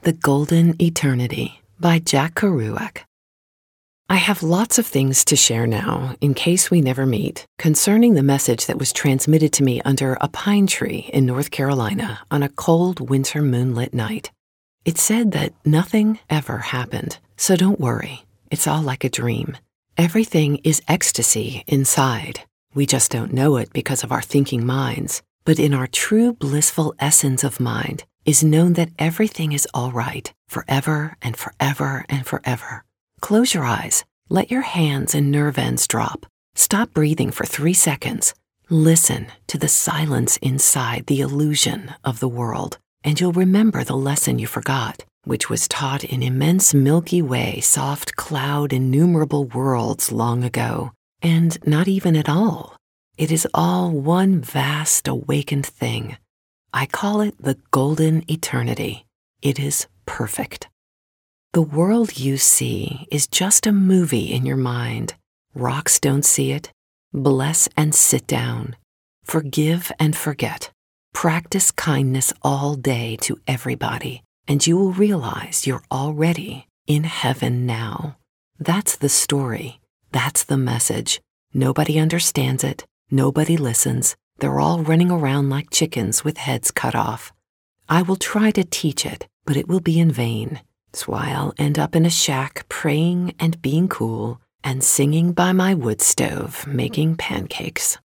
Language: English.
The Golden Eternity by Jack Kerouac. I have lots of things to share now, in case we never meet, concerning the message that was transmitted to me under a pine tree in North Carolina on a cold winter moonlit night. It said that nothing ever happened, so don't worry. It's all like a dream. Everything is ecstasy inside. We just don't know it because of our thinking minds. But in our true blissful essence of mind is known that everything is all right, forever and forever and forever. Close your eyes. Let your hands and nerve ends drop. Stop breathing for 3 seconds. Listen to the silence inside the illusion of the world, and you'll remember the lesson you forgot, which was taught in immense Milky Way, soft cloud, innumerable worlds long ago, and not even at all. It is all one vast awakened thing. I call it the Golden Eternity. It is perfect. The world you see is just a movie in your mind. Rocks don't see it. Bless and sit down. Forgive and forget. Practice kindness all day to everybody, and you will realize you're already in heaven now. That's the story. That's the message. Nobody understands it. Nobody listens. They're all running around like chickens with heads cut off. I will try to teach it, but it will be in vain. That's why I'll end up in a shack praying and being cool and singing by my wood stove making pancakes.